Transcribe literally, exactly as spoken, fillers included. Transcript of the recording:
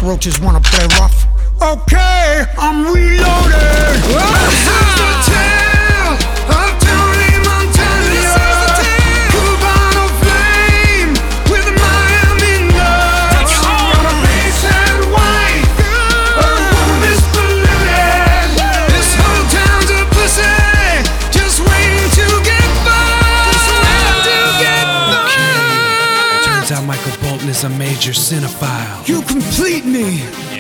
cockroaches wanna play rough. Okay, I'm reloaded. This is the tale of Tony Montana. This is the tale. Cubano flame with Miami nuts. On a bass and white, a woman misbelieving. This whole town's a pussy, just waiting to get burned. Just waiting to get burned. Turns out Michael Bolton is a major cinephile. You complete me.